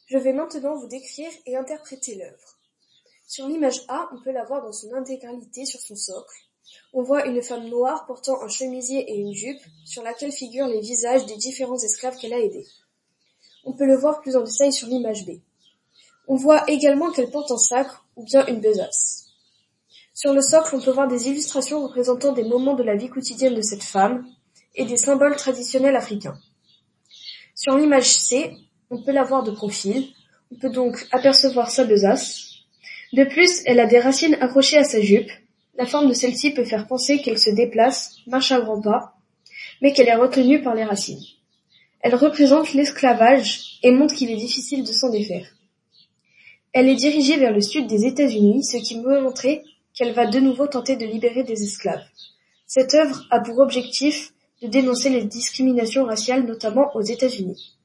Je vais maintenant vous décrire et interpréter l'œuvre. Sur l'image A, on peut la voir dans son intégralité sur son socle. On voit une femme noire portant un chemisier et une jupe, sur laquelle figurent les visages des différents esclaves qu'elle a aidés. On peut le voir plus en détail sur l'image B. On voit également qu'elle porte un sacre ou bien une besace. Sur le socle, on peut voir des illustrations représentant des moments de la vie quotidienne de cette femme et des symboles traditionnels africains. Sur l'image C, on peut la voir de profil. On peut donc apercevoir sa besace. De plus, elle a des racines accrochées à sa jupe. La forme de celle-ci peut faire penser qu'elle se déplace, marche à grands pas, mais qu'elle est retenue par les racines. Elle représente l'esclavage et montre qu'il est difficile de s'en défaire. Elle est dirigée vers le sud des États-Unis, ce qui veut montrer qu'elle va de nouveau tenter de libérer des esclaves. Cette œuvre a pour objectif de dénoncer les discriminations raciales, notamment aux États-Unis.